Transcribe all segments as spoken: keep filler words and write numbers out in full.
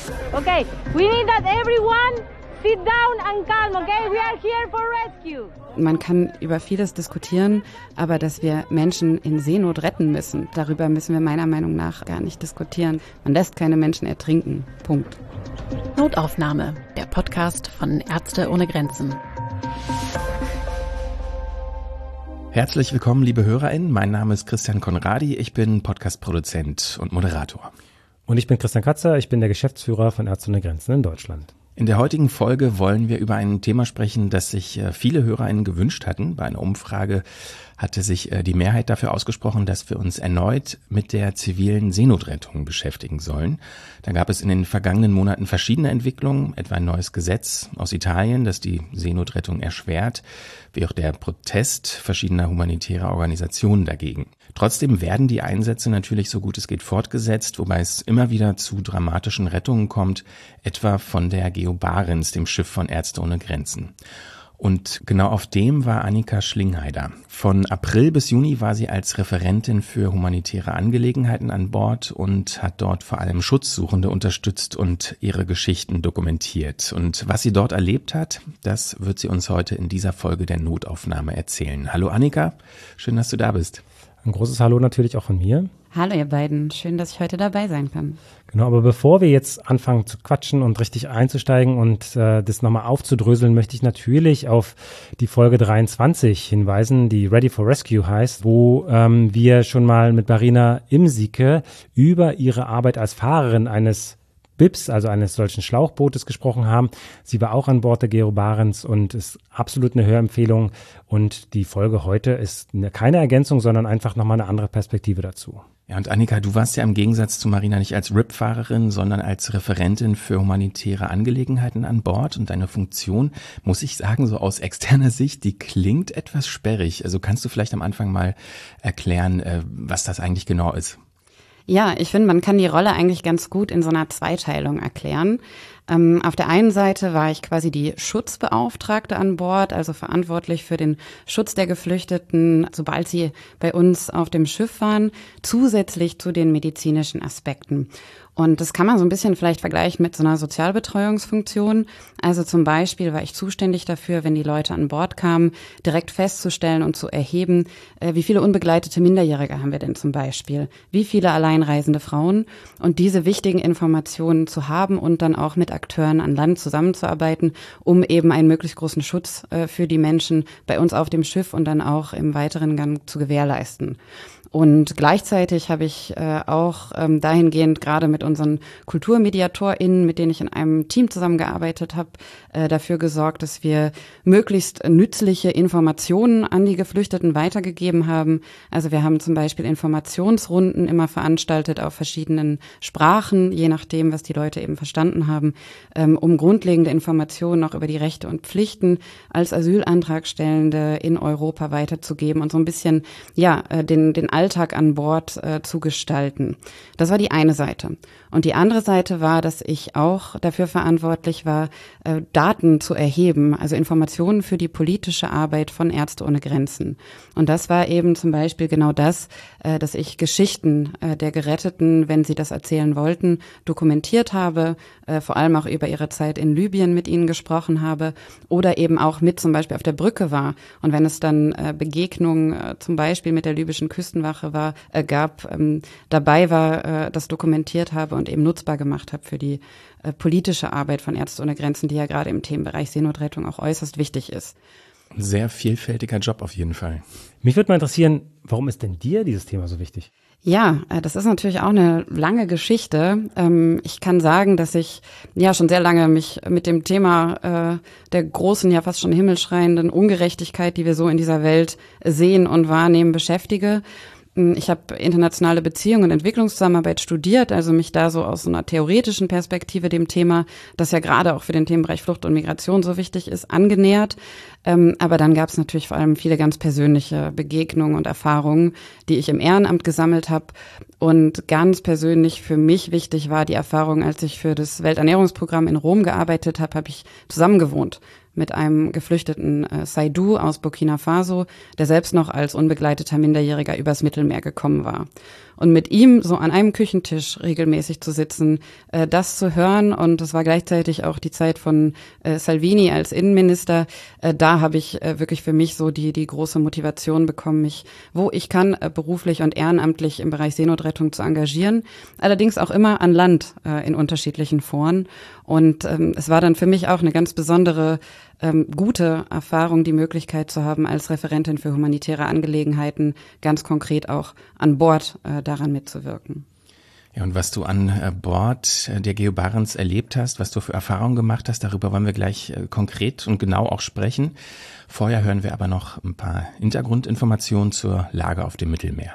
Okay, we need that everyone sit down and calm, okay? We are here for rescue. Man kann über vieles diskutieren, aber dass wir Menschen in Seenot retten müssen, darüber müssen wir meiner Meinung nach gar nicht diskutieren. Man lässt keine Menschen ertrinken. Punkt. Notaufnahme, der Podcast von Ärzte ohne Grenzen. Herzlich willkommen, liebe HörerInnen. Mein Name ist Christian Konradi. Ich bin Podcast-Produzent und Moderator. Und ich bin Christian Katzer. Ich bin der Geschäftsführer von Ärzte ohne Grenzen in Deutschland. In der heutigen Folge wollen wir über ein Thema sprechen, das sich viele HörerInnen gewünscht hatten. Bei einer Umfrage hatte sich die Mehrheit dafür ausgesprochen, dass wir uns erneut mit der zivilen Seenotrettung beschäftigen sollen. Da gab es in den vergangenen Monaten verschiedene Entwicklungen, etwa ein neues Gesetz aus Italien, das die Seenotrettung erschwert, wie auch der Protest verschiedener humanitärer Organisationen dagegen. Trotzdem werden die Einsätze natürlich so gut es geht fortgesetzt, wobei es immer wieder zu dramatischen Rettungen kommt, etwa von der Geo Barents, dem Schiff von Ärzte ohne Grenzen. Und genau auf dem war Annika Schlingheider. Von April bis Juni war sie als Referentin für humanitäre Angelegenheiten an Bord und hat dort vor allem Schutzsuchende unterstützt und ihre Geschichten dokumentiert. Und was sie dort erlebt hat, das wird sie uns heute in dieser Folge der Notaufnahme erzählen. Hallo Annika, schön, dass du da bist. Ein großes Hallo natürlich auch von mir. Hallo ihr beiden, schön, dass ich heute dabei sein kann. Genau, aber bevor wir jetzt anfangen zu quatschen und richtig einzusteigen und äh, das nochmal aufzudröseln, möchte ich natürlich auf die Folge dreiundzwanzig hinweisen, die Ready for Rescue heißt, wo ähm, wir schon mal mit Marina Imsike über ihre Arbeit als Fahrerin eines B I Ps, also eines solchen Schlauchbootes, gesprochen haben. Sie war auch an Bord der Geo Barents und ist absolut eine Hörempfehlung. Und die Folge heute ist eine, keine Ergänzung, sondern einfach nochmal eine andere Perspektive dazu. Ja, und Annika, du warst ja im Gegensatz zu Marina nicht als R I P-Fahrerin, sondern als Referentin für humanitäre Angelegenheiten an Bord. Und deine Funktion, muss ich sagen, so aus externer Sicht, die klingt etwas sperrig. Also kannst du vielleicht am Anfang mal erklären, was das eigentlich genau ist? Ja, ich finde, man kann die Rolle eigentlich ganz gut in so einer Zweiteilung erklären. Ähm, auf der einen Seite war ich quasi die Schutzbeauftragte an Bord, also verantwortlich für den Schutz der Geflüchteten, sobald sie bei uns auf dem Schiff waren, zusätzlich zu den medizinischen Aspekten. Und das kann man so ein bisschen vielleicht vergleichen mit so einer Sozialbetreuungsfunktion. Also zum Beispiel war ich zuständig dafür, wenn die Leute an Bord kamen, direkt festzustellen und zu erheben, äh, wie viele unbegleitete Minderjährige haben wir denn zum Beispiel, wie viele alleinreisende Frauen, und diese wichtigen Informationen zu haben und dann auch mit Akteuren an Land zusammenzuarbeiten, um eben einen möglichst großen Schutz äh, für die Menschen bei uns auf dem Schiff und dann auch im weiteren Gang zu gewährleisten. Und gleichzeitig habe ich äh, auch ähm, dahingehend gerade mit unseren KulturmediatorInnen, mit denen ich in einem Team zusammengearbeitet habe, äh, dafür gesorgt, dass wir möglichst nützliche Informationen an die Geflüchteten weitergegeben haben. Also wir haben zum Beispiel Informationsrunden immer veranstaltet auf verschiedenen Sprachen, je nachdem, was die Leute eben verstanden haben, ähm, um grundlegende Informationen auch über die Rechte und Pflichten als Asylantragstellende in Europa weiterzugeben und so ein bisschen, ja, äh, den, den Alltag an Bord äh, zu gestalten. Das war die eine Seite. Und die andere Seite war, dass ich auch dafür verantwortlich war, äh, Daten zu erheben, also Informationen für die politische Arbeit von Ärzte ohne Grenzen. Und das war eben zum Beispiel genau das, äh, dass ich Geschichten äh, der Geretteten, wenn sie das erzählen wollten, dokumentiert habe, äh, vor allem auch über ihre Zeit in Libyen mit ihnen gesprochen habe oder eben auch mit zum Beispiel auf der Brücke war. Und wenn es dann äh, Begegnungen äh, zum Beispiel mit der libyschen Küstenwache war, äh, gab, ähm, dabei war, äh, das dokumentiert habe und eben nutzbar gemacht habe für die äh, politische Arbeit von Ärzte ohne Grenzen, die ja gerade im Themenbereich Seenotrettung auch äußerst wichtig ist. Sehr vielfältiger Job auf jeden Fall. Mich würde mal interessieren, warum ist denn dir dieses Thema so wichtig? Ja, das ist natürlich auch eine lange Geschichte. Ich kann sagen, dass ich ja schon sehr lange mich mit dem Thema der großen, ja fast schon himmelschreienden Ungerechtigkeit, die wir so in dieser Welt sehen und wahrnehmen, beschäftige. Ich habe internationale Beziehungen und Entwicklungszusammenarbeit studiert, also mich da so aus so einer theoretischen Perspektive dem Thema, das ja gerade auch für den Themenbereich Flucht und Migration so wichtig ist, angenähert. Ähm, aber dann gab es natürlich vor allem viele ganz persönliche Begegnungen und Erfahrungen, die ich im Ehrenamt gesammelt habe. Und ganz persönlich für mich wichtig war die Erfahrung, als ich für das Welternährungsprogramm in Rom gearbeitet habe, habe ich zusammengewohnt mit einem geflüchteten äh, Saidu aus Burkina Faso, der selbst noch als unbegleiteter Minderjähriger übers Mittelmeer gekommen war. Und mit ihm so an einem Küchentisch regelmäßig zu sitzen, äh, das zu hören, und das war gleichzeitig auch die Zeit von äh, Salvini als Innenminister, äh, da habe ich äh, wirklich für mich so die die große Motivation bekommen, mich, wo ich kann, äh, beruflich und ehrenamtlich im Bereich Seenotrettung zu engagieren. Allerdings auch immer an Land äh, in unterschiedlichen Foren. Und ähm, es war dann für mich auch eine ganz besondere, ähm, gute Erfahrung, die Möglichkeit zu haben, als Referentin für humanitäre Angelegenheiten ganz konkret auch an Bord äh, daran mitzuwirken. Ja, und was du an äh, Bord äh, der Geo Barents erlebt hast, was du für Erfahrungen gemacht hast, darüber wollen wir gleich äh, konkret und genau auch sprechen. Vorher hören wir aber noch ein paar Hintergrundinformationen zur Lage auf dem Mittelmeer.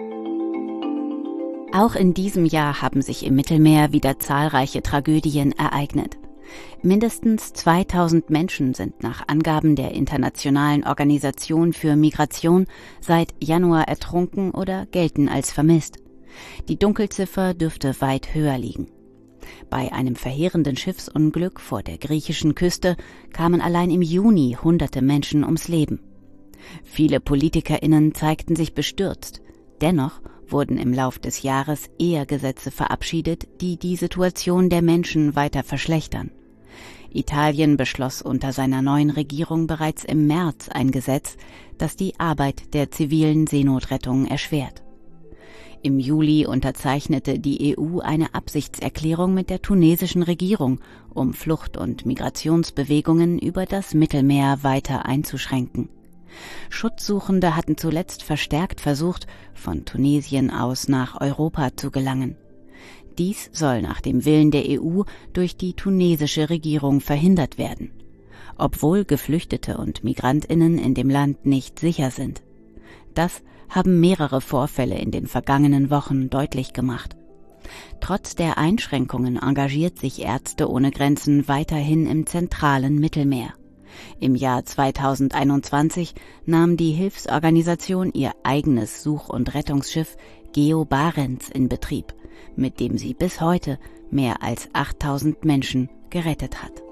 Auch in diesem Jahr haben sich im Mittelmeer wieder zahlreiche Tragödien ereignet. Mindestens zweitausend Menschen sind nach Angaben der Internationalen Organisation für Migration seit Januar ertrunken oder gelten als vermisst. Die Dunkelziffer dürfte weit höher liegen. Bei einem verheerenden Schiffsunglück vor der griechischen Küste kamen allein im Juni hunderte Menschen ums Leben. Viele PolitikerInnen zeigten sich bestürzt. Dennoch wurden im Lauf des Jahres eher Gesetze verabschiedet, die die Situation der Menschen weiter verschlechtern. Italien beschloss unter seiner neuen Regierung bereits im März ein Gesetz, das die Arbeit der zivilen Seenotrettung erschwert. Im Juli unterzeichnete die E U eine Absichtserklärung mit der tunesischen Regierung, um Flucht- und Migrationsbewegungen über das Mittelmeer weiter einzuschränken. Schutzsuchende hatten zuletzt verstärkt versucht, von Tunesien aus nach Europa zu gelangen. Dies soll nach dem Willen der E U durch die tunesische Regierung verhindert werden, obwohl Geflüchtete und MigrantInnen in dem Land nicht sicher sind. Das haben mehrere Vorfälle in den vergangenen Wochen deutlich gemacht. Trotz der Einschränkungen engagiert sich Ärzte ohne Grenzen weiterhin im zentralen Mittelmeer. Im Jahr zweitausendeinundzwanzig nahm die Hilfsorganisation ihr eigenes Such- und Rettungsschiff Geo Barents in Betrieb, mit dem sie bis heute mehr als achttausend Menschen gerettet hat.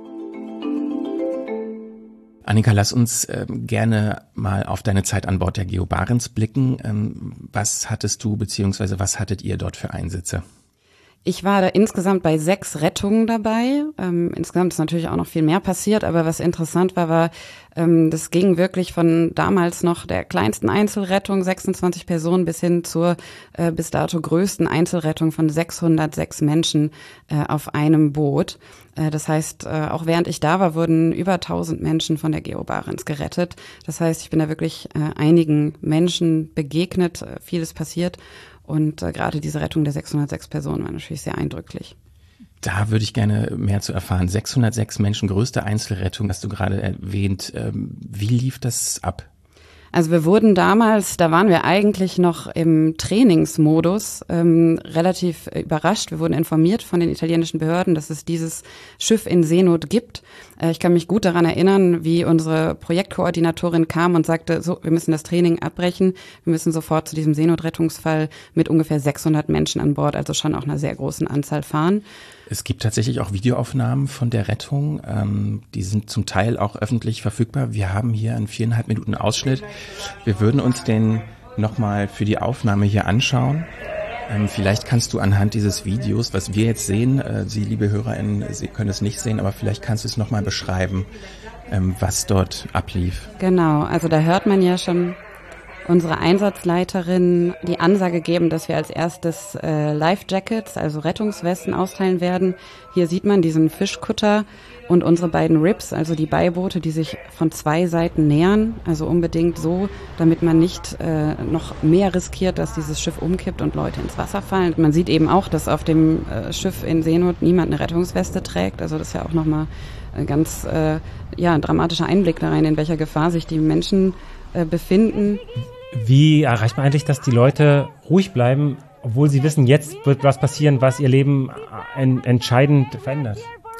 Annika, lass uns äh, gerne mal auf deine Zeit an Bord der Geo Barents blicken. Ähm, was hattest du bzw. was hattet ihr dort für Einsätze? Ich war da insgesamt bei sechs Rettungen dabei. Ähm, insgesamt ist natürlich auch noch viel mehr passiert, aber was interessant war, war, ähm, das ging wirklich von damals noch der kleinsten Einzelrettung, sechsundzwanzig Personen, bis hin zur äh, bis dato größten Einzelrettung von sechshundertsechs Menschen äh, auf einem Boot. Äh, das heißt, äh, auch während ich da war, wurden über tausend Menschen von der Geo Barents gerettet. Das heißt, ich bin da wirklich äh, einigen Menschen begegnet, äh, vieles passiert. Und äh, gerade diese Rettung der sechshundertsechs Personen war natürlich sehr eindrücklich. Da würde ich gerne mehr zu erfahren. sechshundertsechs Menschen, größte Einzelrettung, hast du gerade erwähnt. Ähm, wie lief das ab? Also wir wurden damals, da waren wir eigentlich noch im Trainingsmodus, ähm, relativ überrascht. Wir wurden informiert von den italienischen Behörden, dass es dieses Schiff in Seenot gibt. Äh, ich kann mich gut daran erinnern, wie unsere Projektkoordinatorin kam und sagte, so, wir müssen das Training abbrechen. Wir müssen sofort zu diesem Seenotrettungsfall mit ungefähr sechshundert Menschen an Bord, also schon auch einer sehr großen Anzahl fahren. Es gibt tatsächlich auch Videoaufnahmen von der Rettung. Ähm, die sind zum Teil auch öffentlich verfügbar. Wir haben hier einen viereinhalb Minuten Ausschnitt. Wir würden uns den nochmal für die Aufnahme hier anschauen. Ähm, vielleicht kannst du anhand dieses Videos, was wir jetzt sehen, äh, Sie, liebe HörerInnen, Sie können es nicht sehen, aber vielleicht kannst du es nochmal beschreiben, ähm, was dort ablief. Genau, also da hört man ja schon unsere Einsatzleiterin die Ansage geben, dass wir als erstes äh, Life Jackets, also Rettungswesten, austeilen werden. Hier sieht man diesen Fischkutter und unsere beiden Rips, also die Beiboote, die sich von zwei Seiten nähern, also unbedingt so, damit man nicht äh, noch mehr riskiert, dass dieses Schiff umkippt und Leute ins Wasser fallen. Man sieht eben auch, dass auf dem äh, Schiff in Seenot niemand eine Rettungsweste trägt, also das ist ja auch nochmal ein ganz äh, ja, ein dramatischer Einblick da rein, in welcher Gefahr sich die Menschen äh, befinden. Wie erreicht man eigentlich, dass die Leute ruhig bleiben, obwohl sie wissen, jetzt wird was passieren, was ihr Leben entscheidend verändert?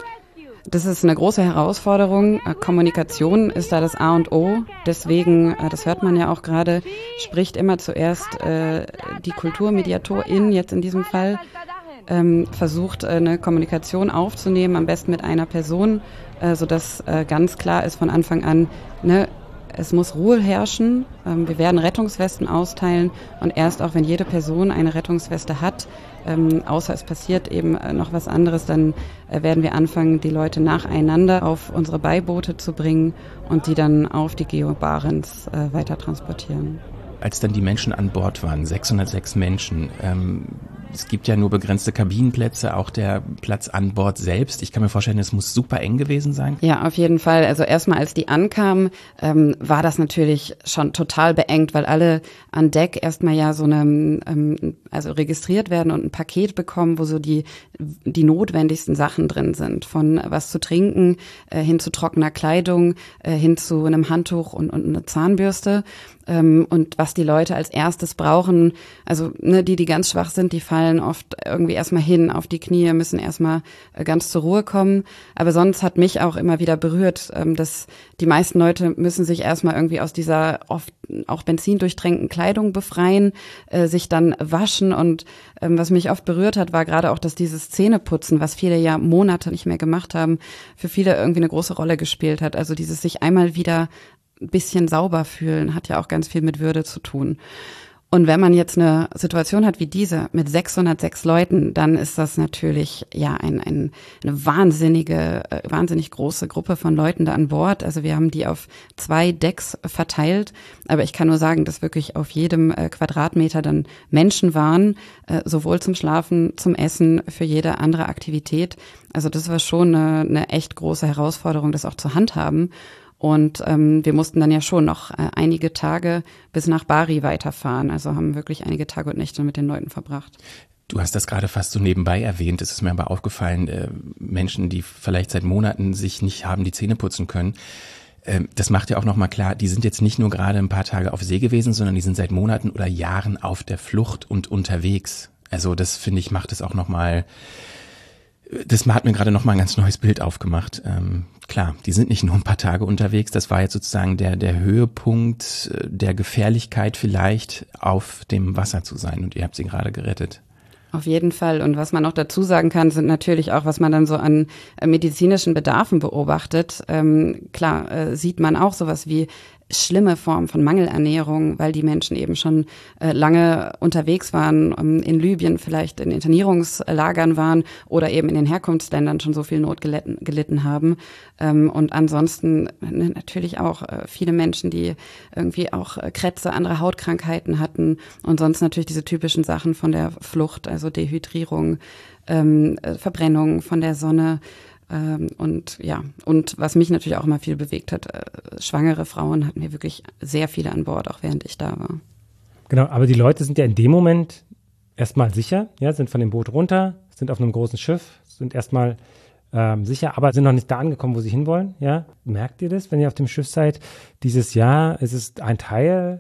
Das ist eine große Herausforderung. Kommunikation ist da das A und O. Deswegen, das hört man ja auch gerade, spricht immer zuerst äh, die Kulturmediatorin, jetzt in diesem Fall, ähm, versucht eine Kommunikation aufzunehmen, am besten mit einer Person, äh, sodass äh, ganz klar ist von Anfang an, ne, es muss Ruhe herrschen. Ähm, wir werden Rettungswesten austeilen und erst auch, wenn jede Person eine Rettungsweste hat, ähm, außer es passiert eben noch was anderes, dann äh, werden wir anfangen, die Leute nacheinander auf unsere Beiboote zu bringen und die dann auf die Geo Barents äh, weiter transportieren. Als dann die Menschen an Bord waren, sechshundertsechs Menschen, ähm, es gibt ja nur begrenzte Kabinenplätze, auch der Platz an Bord selbst. Ich kann mir vorstellen, es muss super eng gewesen sein. Ja, auf jeden Fall. Also erstmal, als die ankamen, ähm, war das natürlich schon total beengt, weil alle an Deck erstmal ja so eine, ähm, also registriert werden und ein Paket bekommen, wo so die die notwendigsten Sachen drin sind. Von was zu trinken, äh, hin zu trockener Kleidung, äh, hin zu einem Handtuch und, und eine Zahnbürste. Ähm, und was die Leute als erstes brauchen, also ne, die, die ganz schwach sind, die fallen oft irgendwie erstmal hin auf die Knie, müssen erstmal äh, ganz zur Ruhe kommen. Aber sonst hat mich auch immer wieder berührt, ähm, dass die meisten Leute müssen sich erstmal irgendwie aus dieser oft auch benzindurchtränkten Kleidung befreien, äh, sich dann waschen. Und ähm, was mich oft berührt hat, war gerade auch, dass dieses Zähneputzen, was viele ja Monate nicht mehr gemacht haben, für viele irgendwie eine große Rolle gespielt hat. Also dieses sich einmal wieder ein bisschen sauber fühlen, hat ja auch ganz viel mit Würde zu tun. Und wenn man jetzt eine Situation hat wie diese mit sechshundertsechs Leuten, dann ist das natürlich ja ein, ein, eine wahnsinnige, wahnsinnig große Gruppe von Leuten da an Bord. Also wir haben die auf zwei Decks verteilt, aber ich kann nur sagen, dass wirklich auf jedem Quadratmeter dann Menschen waren, sowohl zum Schlafen, zum Essen, für jede andere Aktivität. Also das war schon eine, eine echt große Herausforderung, das auch zu handhaben. Und ähm, wir mussten dann ja schon noch äh, einige Tage bis nach Bari weiterfahren. Also haben wirklich einige Tage und Nächte mit den Leuten verbracht. Du hast das gerade fast so nebenbei erwähnt. Es ist mir aber aufgefallen, äh, Menschen, die vielleicht seit Monaten sich nicht haben die Zähne putzen können. Äh, das macht ja auch nochmal klar, die sind jetzt nicht nur gerade ein paar Tage auf See gewesen, sondern die sind seit Monaten oder Jahren auf der Flucht und unterwegs. Also das, finde ich, macht es auch nochmal... Das hat mir gerade noch mal ein ganz neues Bild aufgemacht. Ähm, klar, die sind nicht nur ein paar Tage unterwegs. Das war jetzt sozusagen der der Höhepunkt der Gefährlichkeit vielleicht, auf dem Wasser zu sein. Und ihr habt sie gerade gerettet. Auf jeden Fall. Und was man noch dazu sagen kann, sind natürlich auch, was man dann so an äh, medizinischen Bedarfen beobachtet. Ähm, klar, äh, sieht man auch sowas wie schlimme Form von Mangelernährung, weil die Menschen eben schon äh, lange unterwegs waren, ähm, in Libyen vielleicht in Internierungslagern waren oder eben in den Herkunftsländern schon so viel Not gelitten, gelitten haben. Ähm, und ansonsten ne, natürlich auch äh, viele Menschen, die irgendwie auch äh, Krätze, andere Hautkrankheiten hatten und sonst natürlich diese typischen Sachen von der Flucht, also Dehydrierung, ähm, äh, Verbrennung von der Sonne. Ähm, und ja, und was mich natürlich auch immer viel bewegt hat, äh, schwangere Frauen hatten wir wirklich sehr viele an Bord, auch während ich da war. Genau, aber die Leute sind ja in dem Moment erstmal sicher, ja, sind von dem Boot runter, sind auf einem großen Schiff, sind erstmal ähm, sicher, aber sind noch nicht da angekommen, wo sie hinwollen, ja. Merkt ihr das, wenn ihr auf dem Schiff seid? Dieses Jahr, es ist ein Teil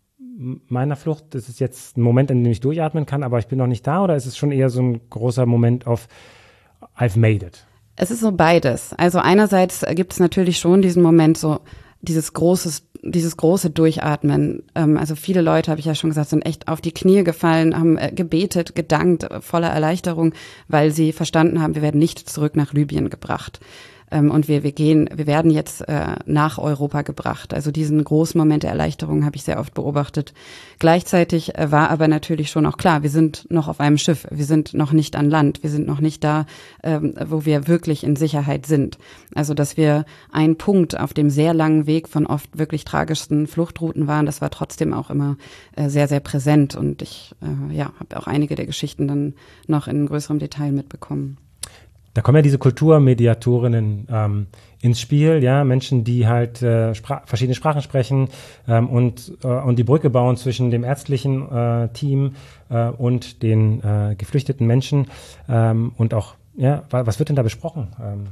meiner Flucht, das ist jetzt ein Moment, in dem ich durchatmen kann, aber ich bin noch nicht da, oder ist es schon eher so ein großer Moment auf I've made it? Es ist so beides. Also einerseits gibt es natürlich schon diesen Moment, so dieses großes, dieses große Durchatmen. Ähm, also viele Leute, habe ich ja schon gesagt, sind echt auf die Knie gefallen, haben äh, gebetet, gedankt, äh, voller Erleichterung, weil sie verstanden haben, wir werden nicht zurück nach Libyen gebracht. Und wir, wir gehen, wir werden jetzt äh, nach Europa gebracht. Also diesen großen Moment der Erleichterung habe ich sehr oft beobachtet. Gleichzeitig äh, war aber natürlich schon auch klar, wir sind noch auf einem Schiff, wir sind noch nicht an Land, wir sind noch nicht da, ähm, wo wir wirklich in Sicherheit sind. Also dass wir ein Punkt auf dem sehr langen Weg von oft wirklich tragischsten Fluchtrouten waren, das war trotzdem auch immer äh, sehr, sehr präsent. Und ich äh, ja, habe auch einige der Geschichten dann noch in größerem Detail mitbekommen. Da kommen ja diese Kulturmediatorinnen ähm, ins Spiel, ja, Menschen, die halt äh, Spra- verschiedene Sprachen sprechen ähm, und äh, und die Brücke bauen zwischen dem ärztlichen äh, Team äh, und den äh, geflüchteten Menschen ähm, und auch, ja, was wird denn da besprochen? Ähm,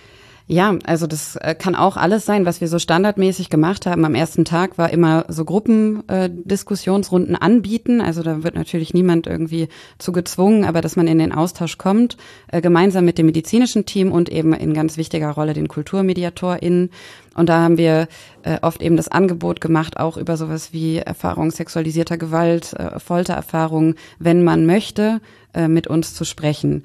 Ja, also das kann auch alles sein, was wir so standardmäßig gemacht haben. Am ersten Tag war immer so Gruppendiskussionsrunden äh, anbieten. Also da wird natürlich niemand irgendwie zu gezwungen, aber dass man in den Austausch kommt, äh, gemeinsam mit dem medizinischen Team und eben in ganz wichtiger Rolle den KulturmediatorInnen. Und da haben wir äh, oft eben das Angebot gemacht, auch über sowas wie Erfahrung sexualisierter Gewalt, äh, Foltererfahrungen, wenn man möchte, äh, mit uns zu sprechen.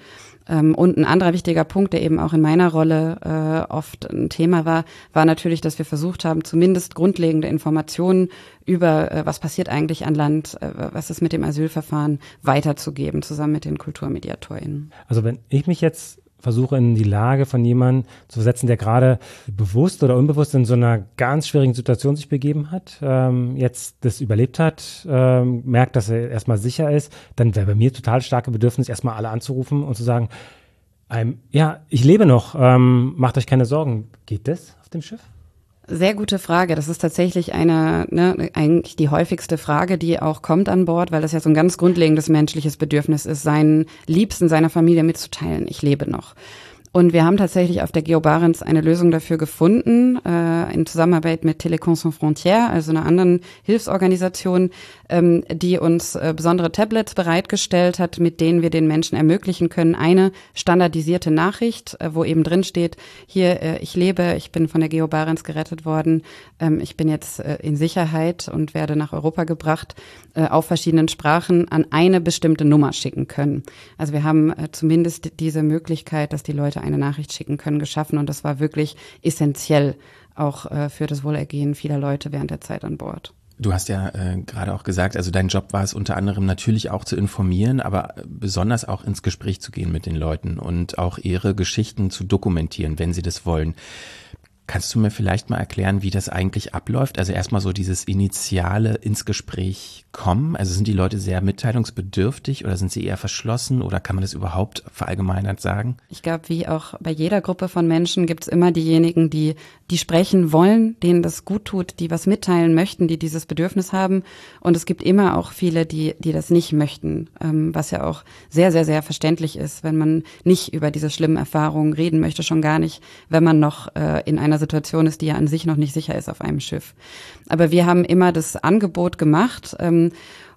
Und ein anderer wichtiger Punkt, der eben auch in meiner Rolle äh, oft ein Thema war, war natürlich, dass wir versucht haben, zumindest grundlegende Informationen über, äh, was passiert eigentlich an Land, äh, was ist mit dem Asylverfahren, weiterzugeben, zusammen mit den KulturmediatorInnen. Also wenn ich mich jetzt versuche, in die Lage von jemandem zu versetzen, der gerade bewusst oder unbewusst in so einer ganz schwierigen Situation sich begeben hat, ähm, jetzt das überlebt hat, ähm, merkt, dass er erstmal sicher ist, dann wäre bei mir total starke Bedürfnis, erstmal alle anzurufen und zu sagen, ähm, ja, ich lebe noch, ähm, macht euch keine Sorgen. Geht das auf dem Schiff? Sehr gute Frage. Das ist tatsächlich eine, ne, eigentlich die häufigste Frage, die auch kommt an Bord, weil das ja so ein ganz grundlegendes menschliches Bedürfnis ist, seinen Liebsten, seiner Familie mitzuteilen, ich lebe noch. Und wir haben tatsächlich auf der Geo Barents eine Lösung dafür gefunden, äh, in Zusammenarbeit mit Télécom Sans Frontières, also einer anderen Hilfsorganisation, ähm, die uns äh, besondere Tablets bereitgestellt hat, mit denen wir den Menschen ermöglichen können, eine standardisierte Nachricht, äh, wo eben drin steht, hier, äh, ich lebe, ich bin von der Geo Barents gerettet worden, ähm, ich bin jetzt äh, in Sicherheit und werde nach Europa gebracht, äh, auf verschiedenen Sprachen an eine bestimmte Nummer schicken können. Also wir haben äh, zumindest diese Möglichkeit, dass die Leute eine Nachricht schicken können, geschaffen und das war wirklich essentiell auch äh, für das Wohlergehen vieler Leute während der Zeit an Bord. Du hast ja äh, gerade auch gesagt, also dein Job war es unter anderem natürlich auch zu informieren, aber besonders auch ins Gespräch zu gehen mit den Leuten und auch ihre Geschichten zu dokumentieren, wenn sie das wollen. Kannst du mir vielleicht mal erklären, wie das eigentlich abläuft? Also erstmal so dieses initiale ins Gespräch kommen. Also sind die Leute sehr mitteilungsbedürftig oder sind sie eher verschlossen oder kann man das überhaupt verallgemeinert sagen? Ich glaube, wie auch bei jeder Gruppe von Menschen gibt es immer diejenigen, die die sprechen wollen, denen das gut tut, die was mitteilen möchten, die dieses Bedürfnis haben. Und es gibt immer auch viele, die die das nicht möchten, ähm, was ja auch sehr, sehr, sehr verständlich ist, wenn man nicht über diese schlimmen Erfahrungen reden möchte, schon gar nicht, wenn man noch äh, in einer Situation ist, die ja an sich noch nicht sicher ist auf einem Schiff. Aber wir haben immer das Angebot gemacht, ähm,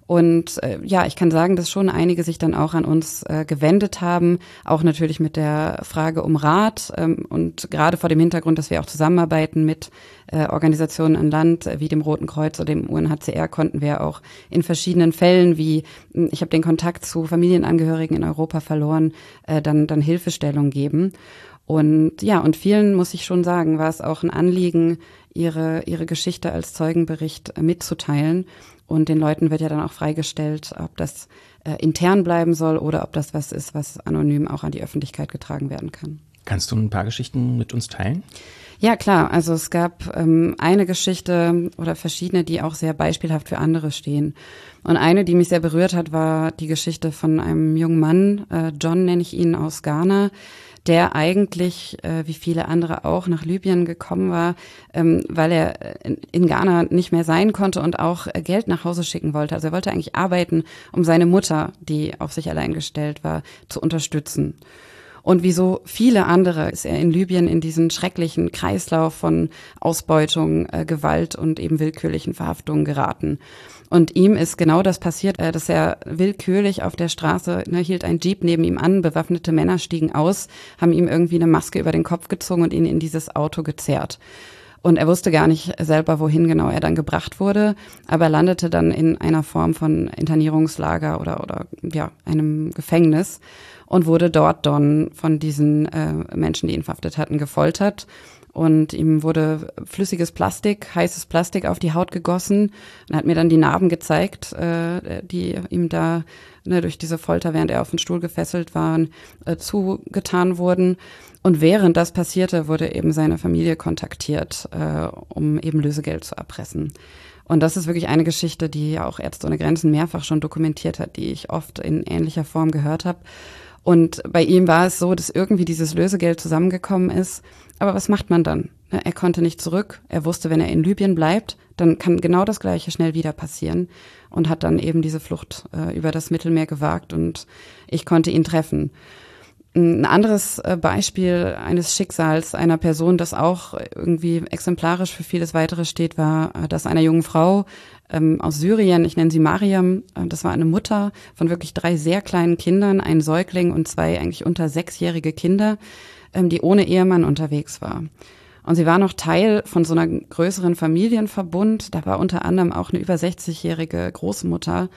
und äh, ja, ich kann sagen, dass schon einige sich dann auch an uns äh, gewendet haben, auch natürlich mit der Frage um Rat ähm, und gerade vor dem Hintergrund, dass wir auch zusammenarbeiten mit äh, Organisationen an Land äh, wie dem Roten Kreuz oder dem U N H C R, konnten wir auch in verschiedenen Fällen, wie ich habe den Kontakt zu Familienangehörigen in Europa verloren, äh, dann dann Hilfestellung geben. Und ja, und vielen, muss ich schon sagen, war es auch ein Anliegen, ihre ihre Geschichte als Zeugenbericht mitzuteilen. Und den Leuten wird ja dann auch freigestellt, ob das äh, intern bleiben soll oder ob das was ist, was anonym auch an die Öffentlichkeit getragen werden kann. Kannst du ein paar Geschichten mit uns teilen? Ja, klar. Also es gab ähm, eine Geschichte oder verschiedene, die auch sehr beispielhaft für andere stehen. Und eine, die mich sehr berührt hat, war die Geschichte von einem jungen Mann, äh, John nenne ich ihn, aus Ghana, der eigentlich, äh, wie viele andere auch, nach Libyen gekommen war, ähm, weil er in, in Ghana nicht mehr sein konnte und auch äh, Geld nach Hause schicken wollte. Also er wollte eigentlich arbeiten, um seine Mutter, die auf sich allein gestellt war, zu unterstützen. Und wie so viele andere ist er in Libyen in diesen schrecklichen Kreislauf von Ausbeutung, äh, Gewalt und eben willkürlichen Verhaftungen geraten. Und ihm ist genau das passiert, äh, dass er willkürlich auf der Straße, ne, hielt ein Jeep neben ihm an, bewaffnete Männer stiegen aus, haben ihm irgendwie eine Maske über den Kopf gezogen und ihn in dieses Auto gezerrt. Und er wusste gar nicht selber, wohin genau er dann gebracht wurde, aber er landete dann in einer Form von Internierungslager oder oder ja einem Gefängnis und wurde dort dann von diesen äh, Menschen, die ihn verhaftet hatten, gefoltert. Und ihm wurde flüssiges Plastik, heißes Plastik auf die Haut gegossen und hat mir dann die Narben gezeigt, äh, die ihm da ne, durch diese Folter, während er auf den Stuhl gefesselt war, äh, zugetan wurden. Und während das passierte, wurde eben seine Familie kontaktiert, äh, um eben Lösegeld zu erpressen. Und das ist wirklich eine Geschichte, die ja auch Ärzte ohne Grenzen mehrfach schon dokumentiert hat, die ich oft in ähnlicher Form gehört habe. Und bei ihm war es so, dass irgendwie dieses Lösegeld zusammengekommen ist. Aber was macht man dann? Er konnte nicht zurück. Er wusste, wenn er in Libyen bleibt, dann kann genau das Gleiche schnell wieder passieren. Und hat dann eben diese Flucht äh, über das Mittelmeer gewagt und ich konnte ihn treffen. Ein anderes Beispiel eines Schicksals einer Person, das auch irgendwie exemplarisch für vieles Weitere steht, war das einer jungen Frau ähm, aus Syrien, ich nenne sie Mariam. Das war eine Mutter von wirklich drei sehr kleinen Kindern, ein Säugling und zwei eigentlich unter sechsjährige Kinder, ähm, die ohne Ehemann unterwegs war. Und sie war noch Teil von so einer größeren Familienverbund. Da war unter anderem auch eine über sechzigjährige Großmutter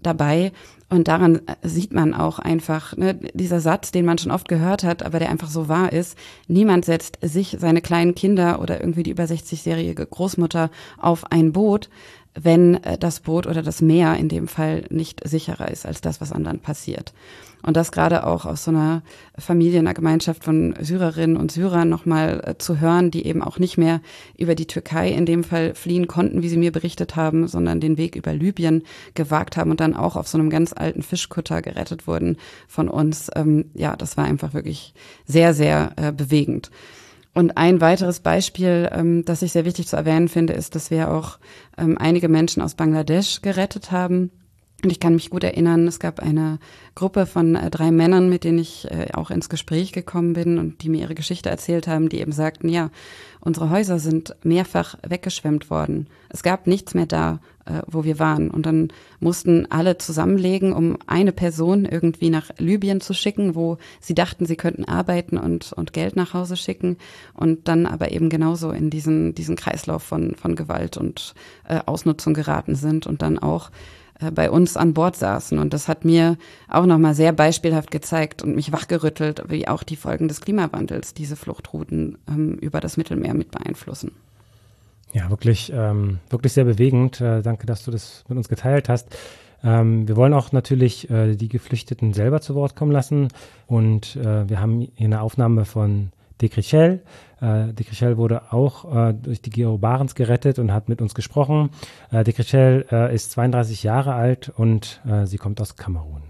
dabei. Und daran sieht man auch einfach, ne, dieser Satz, den man schon oft gehört hat, aber der einfach so wahr ist: Niemand setzt sich, seine kleinen Kinder oder irgendwie die über sechzigjährige Großmutter auf ein Boot, wenn das Boot oder das Meer in dem Fall nicht sicherer ist als das, was anderen passiert. Und das gerade auch aus so einer Familie, einer Gemeinschaft von Syrerinnen und Syrern nochmal zu hören, die eben auch nicht mehr über die Türkei in dem Fall fliehen konnten, wie sie mir berichtet haben, sondern den Weg über Libyen gewagt haben und dann auch auf so einem ganz alten Fischkutter gerettet wurden von uns. Ähm, ja, das war einfach wirklich sehr, sehr äh, bewegend. Und ein weiteres Beispiel, ähm, das ich sehr wichtig zu erwähnen finde, ist, dass wir auch ähm, einige Menschen aus Bangladesch gerettet haben. Und ich kann mich gut erinnern, es gab eine Gruppe von äh, drei Männern, mit denen ich äh, auch ins Gespräch gekommen bin und die mir ihre Geschichte erzählt haben, die eben sagten, ja, unsere Häuser sind mehrfach weggeschwemmt worden. Es gab nichts mehr da, äh, wo wir waren. Und dann mussten alle zusammenlegen, um eine Person irgendwie nach Libyen zu schicken, wo sie dachten, sie könnten arbeiten und, und Geld nach Hause schicken. Und dann aber eben genauso in diesen, diesen Kreislauf von, von Gewalt und äh, Ausnutzung geraten sind und dann auch bei uns an Bord saßen. Und das hat mir auch nochmal sehr beispielhaft gezeigt und mich wachgerüttelt, wie auch die Folgen des Klimawandels diese Fluchtrouten ähm, über das Mittelmeer mit beeinflussen. Ja, wirklich, ähm, wirklich sehr bewegend. Äh, danke, dass du das mit uns geteilt hast. Ähm, wir wollen auch natürlich äh, die Geflüchteten selber zu Wort kommen lassen. Und äh, wir haben hier eine Aufnahme von Dekrichel. Äh, Dekrichel wurde auch äh, durch die Gero Barents gerettet und hat mit uns gesprochen. Äh, Dekrichel äh, ist zweiunddreißig Jahre alt und äh, sie kommt aus Kamerun.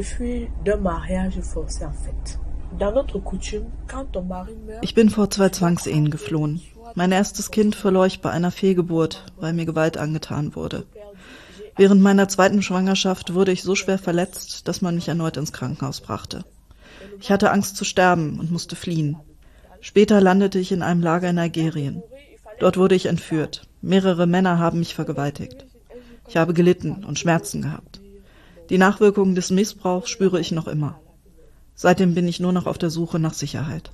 Ich bin vor zwei Zwangsehen geflohen. Mein erstes Kind verlor ich bei einer Fehlgeburt, weil mir Gewalt angetan wurde. Während meiner zweiten Schwangerschaft wurde ich so schwer verletzt, dass man mich erneut ins Krankenhaus brachte. Ich hatte Angst zu sterben und musste fliehen. Später landete ich in einem Lager in Nigerien. Dort wurde ich entführt. Mehrere Männer haben mich vergewaltigt. Ich habe gelitten und Schmerzen gehabt. Die Nachwirkungen des Missbrauchs spüre ich noch immer. Seitdem bin ich nur noch auf der Suche nach Sicherheit.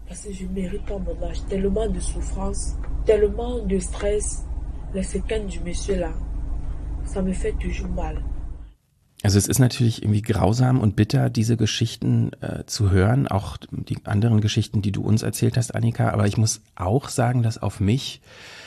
Also es ist natürlich irgendwie grausam und bitter, diese Geschichten äh, zu hören, auch die anderen Geschichten, die du uns erzählt hast, Annika. Aber ich muss auch sagen, dass auf mich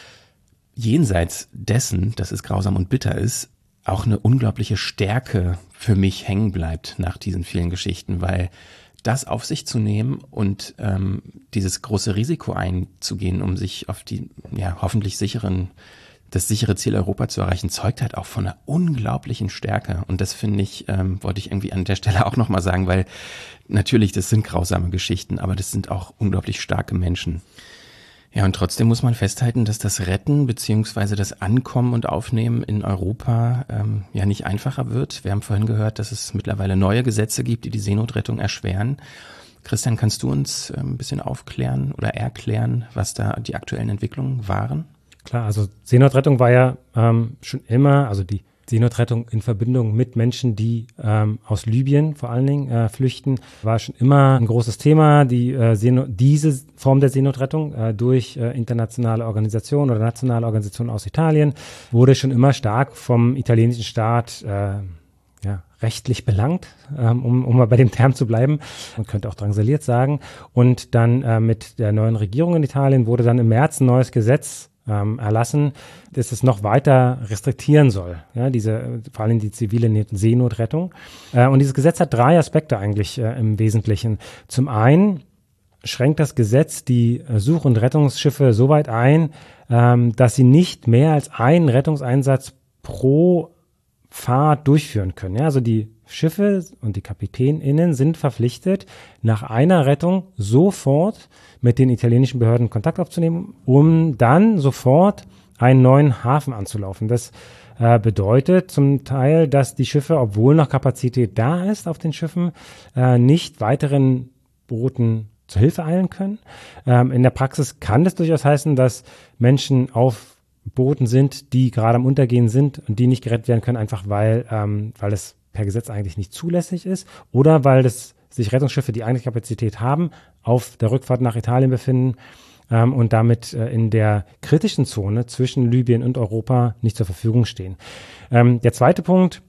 jenseits dessen, dass es grausam und bitter ist, auch eine unglaubliche Stärke für mich hängen bleibt nach diesen vielen Geschichten, weil das auf sich zu nehmen und ähm, dieses große Risiko einzugehen, um sich auf die ja hoffentlich sicheren das sichere Ziel Europa zu erreichen, zeugt halt auch von einer unglaublichen Stärke. Und das finde ich, ähm, wollte ich irgendwie an der Stelle auch nochmal sagen, weil natürlich, das sind grausame Geschichten, aber das sind auch unglaublich starke Menschen. Ja, und trotzdem muss man festhalten, dass das Retten beziehungsweise das Ankommen und Aufnehmen in Europa ähm, ja nicht einfacher wird. Wir haben vorhin gehört, dass es mittlerweile neue Gesetze gibt, die die Seenotrettung erschweren. Christian, kannst du uns äh, ein bisschen aufklären oder erklären, was da die aktuellen Entwicklungen waren? Klar, also Seenotrettung war ja ähm, schon immer, also die Seenotrettung in Verbindung mit Menschen, die ähm, aus Libyen vor allen Dingen äh, flüchten, war schon immer ein großes Thema. Die, äh, Seeno- diese Form der Seenotrettung äh, durch äh, internationale Organisationen oder nationale Organisationen aus Italien wurde schon immer stark vom italienischen Staat äh, ja, rechtlich belangt, ähm, um, um mal bei dem Term zu bleiben. Man könnte auch drangsaliert sagen. Und dann äh, mit der neuen Regierung in Italien wurde dann im März ein neues Gesetz ähm, erlassen, das es noch weiter restriktieren soll, ja, diese, vor allem die zivile Seenotrettung. Äh, und dieses Gesetz hat drei Aspekte eigentlich äh, im Wesentlichen. Zum einen schränkt das Gesetz die äh, Such- und Rettungsschiffe so weit ein, ähm, dass sie nicht mehr als einen Rettungseinsatz pro Fahrt durchführen können. Ja, also die Schiffe und die KapitänInnen sind verpflichtet, nach einer Rettung sofort mit den italienischen Behörden Kontakt aufzunehmen, um dann sofort einen neuen Hafen anzulaufen. Das äh, bedeutet zum Teil, dass die Schiffe, obwohl noch Kapazität da ist auf den Schiffen, äh, nicht weiteren Booten zur Hilfe eilen können. Ähm, in der Praxis kann das durchaus heißen, dass Menschen auf Booten sind, die gerade am Untergehen sind und die nicht gerettet werden können, einfach weil, ähm, weil es per Gesetz eigentlich nicht zulässig ist oder weil das sich Rettungsschiffe, die eigentlich Kapazität haben, auf der Rückfahrt nach Italien befinden ähm, und damit äh, in der kritischen Zone zwischen Libyen und Europa nicht zur Verfügung stehen. Ähm, der zweite Punkt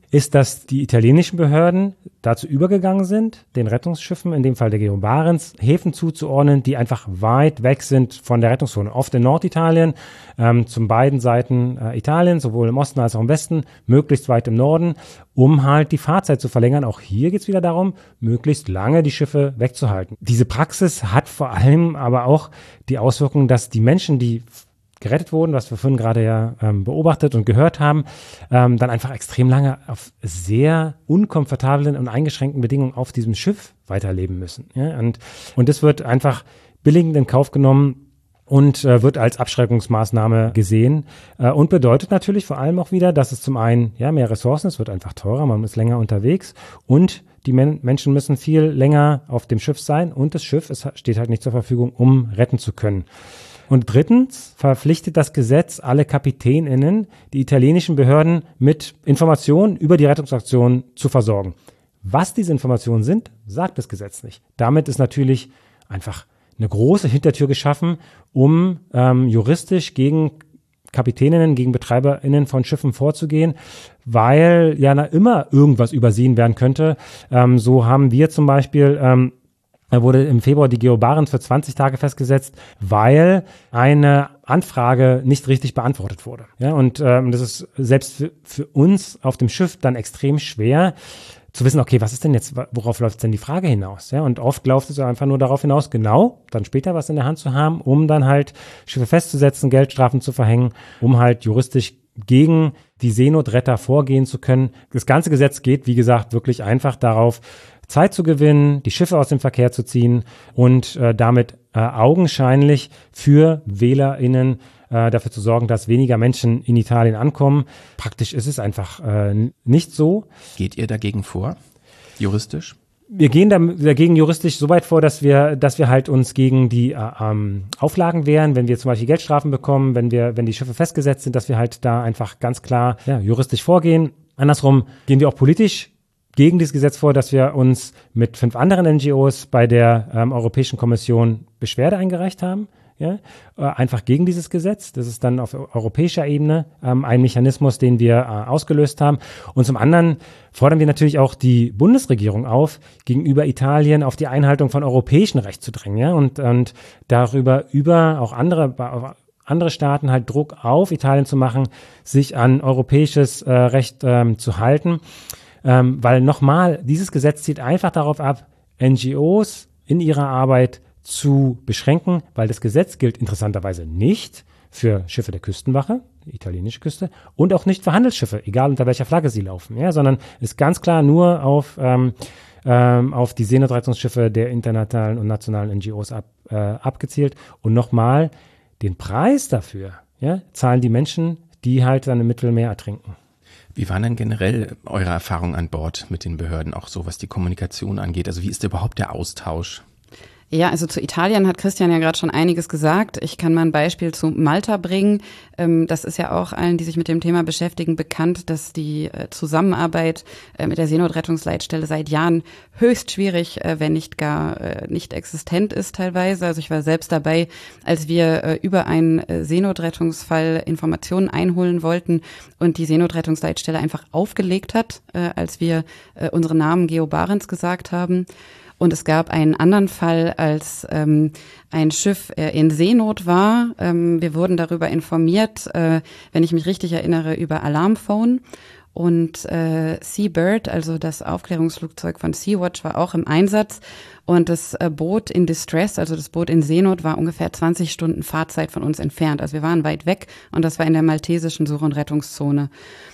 ist, dass die italienischen Behörden dazu übergegangen sind, den Rettungsschiffen, in dem Fall der Geo Barents, Häfen zuzuordnen, die einfach weit weg sind von der Rettungszone. Oft in Norditalien, ähm, zu beiden Seiten äh, Italien, sowohl im Osten als auch im Westen, möglichst weit im Norden, um halt die Fahrzeit zu verlängern. Auch hier geht es wieder darum, möglichst lange die Schiffe wegzuhalten. Diese Praxis hat vor allem aber auch die Auswirkung, dass die Menschen, die gerettet wurden, was wir vorhin gerade ja ähm, beobachtet und gehört haben, ähm, dann einfach extrem lange auf sehr unkomfortablen und eingeschränkten Bedingungen auf diesem Schiff weiterleben müssen. Ja? Und, und das wird einfach billigend in Kauf genommen und äh, wird als Abschreckungsmaßnahme gesehen äh, und bedeutet natürlich vor allem auch wieder, dass es zum einen ja mehr Ressourcen, es wird einfach teurer, man ist länger unterwegs und die Men- Menschen müssen viel länger auf dem Schiff sein und das Schiff es steht halt nicht zur Verfügung, um retten zu können. Und drittens verpflichtet das Gesetz alle KapitänInnen, die italienischen Behörden mit Informationen über die Rettungsaktion zu versorgen. Was diese Informationen sind, sagt das Gesetz nicht. Damit ist natürlich einfach eine große Hintertür geschaffen, um ähm, juristisch gegen Kapitäninnen, gegen BetreiberInnen von Schiffen vorzugehen, weil ja na, immer irgendwas übersehen werden könnte. Ähm, so haben wir zum Beispiel ähm, Da wurde im Februar die Geo Barents für zwanzig Tage festgesetzt, weil eine Anfrage nicht richtig beantwortet wurde. Ja, und ähm, das ist selbst für, für uns auf dem Schiff dann extrem schwer zu wissen, okay, was ist denn jetzt, worauf läuft denn die Frage hinaus? Ja, und oft läuft es einfach nur darauf hinaus, genau, dann später was in der Hand zu haben, um dann halt Schiffe festzusetzen, Geldstrafen zu verhängen, um halt juristisch gegen die Seenotretter vorgehen zu können. Das ganze Gesetz geht, wie gesagt, wirklich einfach darauf, Zeit zu gewinnen, die Schiffe aus dem Verkehr zu ziehen und äh, damit äh, augenscheinlich für WählerInnen äh, dafür zu sorgen, dass weniger Menschen in Italien ankommen. Praktisch ist es einfach äh, nicht so. Geht ihr dagegen vor, juristisch? Wir gehen dagegen juristisch so weit vor, dass wir, dass wir halt uns gegen die äh, ähm, Auflagen wehren, wenn wir zum Beispiel Geldstrafen bekommen, wenn wir, wenn die Schiffe festgesetzt sind, dass wir halt da einfach ganz klar ja, juristisch vorgehen. Andersrum gehen wir auch politisch gegen dieses Gesetz vor, dass wir uns mit fünf anderen N G Os bei der ähm, Europäischen Kommission Beschwerde eingereicht haben. Ja, äh, einfach gegen dieses Gesetz. Das ist dann auf europäischer Ebene ähm, ein Mechanismus, den wir äh, ausgelöst haben. Und zum anderen fordern wir natürlich auch die Bundesregierung auf, gegenüber Italien auf die Einhaltung von europäischem Recht zu drängen. Ja, und, und darüber über auch andere andere Staaten halt Druck auf Italien zu machen, sich an europäisches äh, Recht ähm, zu halten. Ähm, weil nochmal, dieses Gesetz zielt einfach darauf ab, N G Os in ihrer Arbeit zu beschränken, weil das Gesetz gilt interessanterweise nicht für Schiffe der Küstenwache, die italienische Küste, und auch nicht für Handelsschiffe, egal unter welcher Flagge sie laufen, ja, sondern ist ganz klar nur auf, ähm, ähm, auf die Seenotrettungsschiffe der internationalen und nationalen N G Os ab, äh, abgezielt. Und nochmal, den Preis dafür ja, zahlen die Menschen, die halt dann im Mittelmeer ertrinken. Wie waren denn generell eure Erfahrungen an Bord mit den Behörden, auch so was die Kommunikation angeht? Also wie ist überhaupt der Austausch? Ja, also zu Italien hat Christian ja gerade schon einiges gesagt. Ich kann mal ein Beispiel zu Malta bringen. Das ist ja auch allen, die sich mit dem Thema beschäftigen, bekannt, dass die Zusammenarbeit mit der Seenotrettungsleitstelle seit Jahren höchst schwierig, wenn nicht gar nicht existent ist teilweise. Also ich war selbst dabei, als wir über einen Seenotrettungsfall Informationen einholen wollten und die Seenotrettungsleitstelle einfach aufgelegt hat, als wir unseren Namen Geo Barents gesagt haben. Und es gab einen anderen Fall, als ähm, ein Schiff äh, in Seenot war. Ähm, wir wurden darüber informiert, äh, wenn ich mich richtig erinnere, über Alarmphone. Und äh, Seabird, also das Aufklärungsflugzeug von Sea-Watch, war auch im Einsatz. Und das äh, Boot in Distress, also das Boot in Seenot, war ungefähr zwanzig Stunden Fahrzeit von uns entfernt. Also wir waren weit weg und das war in der maltesischen Such- und Rettungszone.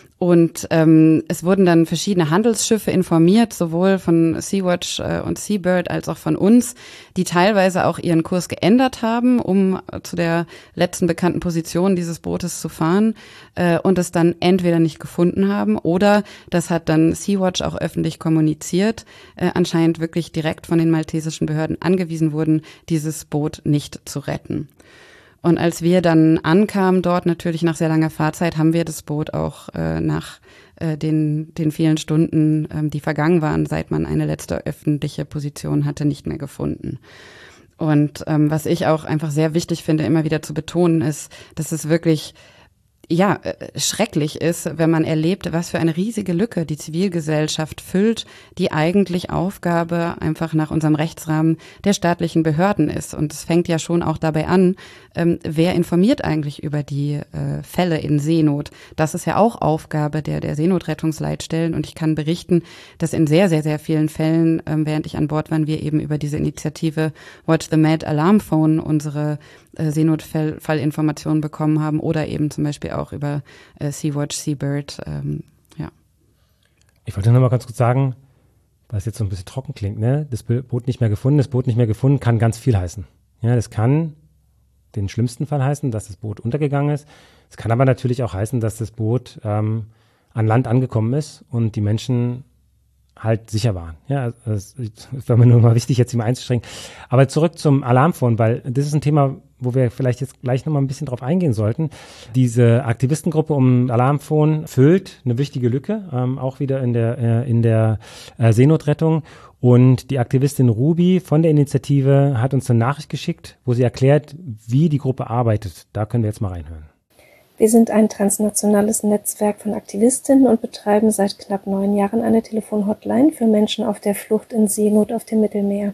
Und ähm, es wurden dann verschiedene Handelsschiffe informiert, sowohl von Sea-Watch äh, und Seabird als auch von uns, die teilweise auch ihren Kurs geändert haben, um äh, zu der letzten bekannten Position dieses Bootes zu fahren äh, und es dann entweder nicht gefunden haben oder, das hat dann Sea-Watch auch öffentlich kommuniziert, äh, anscheinend wirklich direkt von den maltesischen Behörden angewiesen wurden, dieses Boot nicht zu retten. Und als wir dann ankamen dort, natürlich nach sehr langer Fahrzeit, haben wir das Boot auch äh, nach äh, den den vielen Stunden, ähm, die vergangen waren, seit man eine letzte öffentliche Position hatte, nicht mehr gefunden. Und ähm, was ich auch einfach sehr wichtig finde, immer wieder zu betonen, ist, dass es wirklich ja, schrecklich ist, wenn man erlebt, was für eine riesige Lücke die Zivilgesellschaft füllt, die eigentlich Aufgabe einfach nach unserem Rechtsrahmen der staatlichen Behörden ist. Und es fängt ja schon auch dabei an, ähm, wer informiert eigentlich über die äh, Fälle in Seenot. Das ist ja auch Aufgabe der, der Seenotrettungsleitstellen. Und ich kann berichten, dass in sehr, sehr, sehr vielen Fällen, ähm, während ich an Bord war, wir eben über diese Initiative Watch the Med Alarm Phone unsere äh, Seenotfallinformationen bekommen haben oder eben zum Beispiel auch über äh, Sea-Watch, Seabird, ähm, ja. Ich wollte nur mal ganz kurz sagen, weil es jetzt so ein bisschen trocken klingt, ne? Das Boot nicht mehr gefunden, das Boot nicht mehr gefunden kann ganz viel heißen. Ja, das kann den schlimmsten Fall heißen, dass das Boot untergegangen ist. Es kann aber natürlich auch heißen, dass das Boot ähm, an Land angekommen ist und die Menschen halt sicher waren. Ja, es war mir nur mal wichtig, jetzt hier mal einzustrengen. Aber zurück zum Alarmphone, weil das ist ein Thema, wo wir vielleicht jetzt gleich nochmal ein bisschen drauf eingehen sollten. Diese Aktivistengruppe um Alarmphone füllt eine wichtige Lücke, ähm, auch wieder in der, äh, in der äh, Seenotrettung. Und die Aktivistin Ruby von der Initiative hat uns eine Nachricht geschickt, wo sie erklärt, wie die Gruppe arbeitet. Da können wir jetzt mal reinhören. Wir sind ein transnationales Netzwerk von Aktivistinnen und betreiben seit knapp neun Jahren eine Telefonhotline für Menschen auf der Flucht in Seenot auf dem Mittelmeer.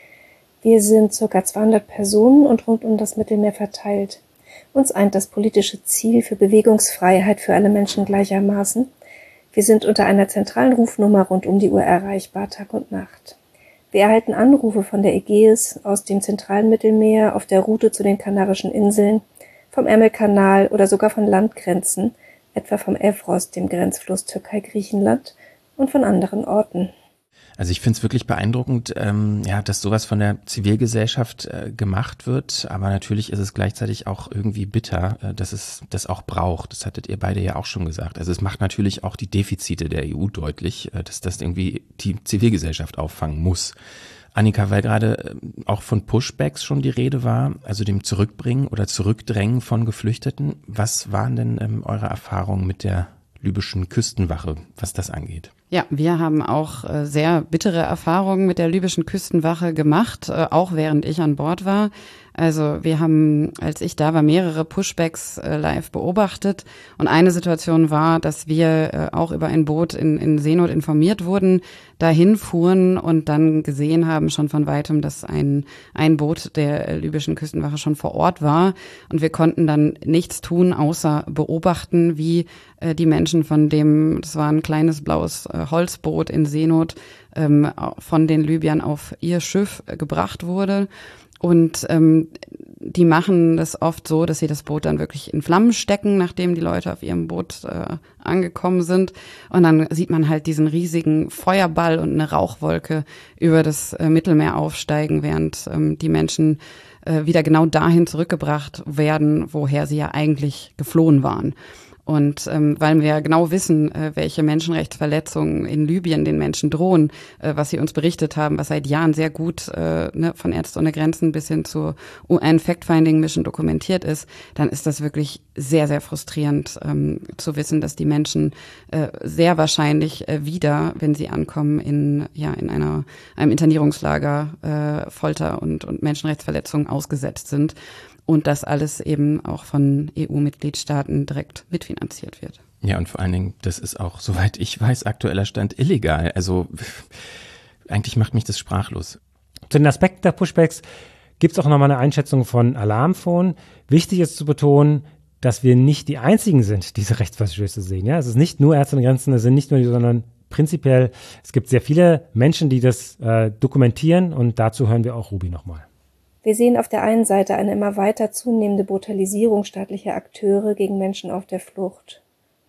Wir sind ca. zweihundert Personen und rund um das Mittelmeer verteilt. Uns eint das politische Ziel für Bewegungsfreiheit für alle Menschen gleichermaßen. Wir sind unter einer zentralen Rufnummer rund um die Uhr erreichbar, Tag und Nacht. Wir erhalten Anrufe von der Ägäis, aus dem zentralen Mittelmeer, auf der Route zu den Kanarischen Inseln, vom Ärmelkanal oder sogar von Landgrenzen, etwa vom Evros, dem Grenzfluss Türkei-Griechenland, und von anderen Orten. Also ich finde es wirklich beeindruckend, ähm, ja, dass sowas von der Zivilgesellschaft äh, gemacht wird, aber natürlich ist es gleichzeitig auch irgendwie bitter, äh, dass es das auch braucht. Das hattet ihr beide ja auch schon gesagt. Also es macht natürlich auch die Defizite der E U deutlich, äh, dass das irgendwie die Zivilgesellschaft auffangen muss. Annika, weil gerade auch von Pushbacks schon die Rede war, also dem Zurückbringen oder Zurückdrängen von Geflüchteten, was waren denn ähm, eure Erfahrungen mit der libyschen Küstenwache, was das angeht? Ja, wir haben auch äh, sehr bittere Erfahrungen mit der libyschen Küstenwache gemacht, äh, auch während ich an Bord war. Also wir haben, als ich da war, mehrere Pushbacks äh, live beobachtet. Und eine Situation war, dass wir äh, auch über ein Boot in, in Seenot informiert wurden, dahin fuhren und dann gesehen haben schon von weitem, dass ein, ein Boot der äh, libyschen Küstenwache schon vor Ort war. Und wir konnten dann nichts tun, außer beobachten, wie äh, die Menschen von dem, das war ein kleines blaues äh, Holzboot in Seenot, ähm, von den Libyern auf ihr Schiff äh, gebracht wurde. Und ähm, die machen das oft so, dass sie das Boot dann wirklich in Flammen stecken, nachdem die Leute auf ihrem Boot äh, angekommen sind. Und dann sieht man halt diesen riesigen Feuerball und eine Rauchwolke über das äh, Mittelmeer aufsteigen, während ähm, die Menschen äh, wieder genau dahin zurückgebracht werden, woher sie ja eigentlich geflohen waren. Und ähm, weil wir genau wissen, äh, welche Menschenrechtsverletzungen in Libyen den Menschen drohen, äh, was sie uns berichtet haben, was seit Jahren sehr gut äh, ne, von Ärzte ohne Grenzen bis hin zur U N Fact-Finding Mission dokumentiert ist, dann ist das wirklich sehr, sehr frustrierend ähm, zu wissen, dass die Menschen äh, sehr wahrscheinlich äh, wieder, wenn sie ankommen, in ja in einer einem Internierungslager äh, Folter und, und Menschenrechtsverletzungen ausgesetzt sind. Und das alles eben auch von E U-Mitgliedstaaten direkt mitfinanziert wird. Ja, und vor allen Dingen, das ist auch, soweit ich weiß, aktueller Stand illegal. Also eigentlich macht mich das sprachlos. Zu den Aspekten der Pushbacks gibt es auch nochmal eine Einschätzung von Alarmphone. Wichtig ist zu betonen, dass wir nicht die Einzigen sind, die diese Rechtsverstöße sehen. Ja, es ist nicht nur Ärzte ohne Grenzen, es sind nicht nur die, sondern prinzipiell, es gibt sehr viele Menschen, die das äh, dokumentieren, und dazu hören wir auch Ruby nochmal. Wir sehen auf der einen Seite eine immer weiter zunehmende Brutalisierung staatlicher Akteure gegen Menschen auf der Flucht.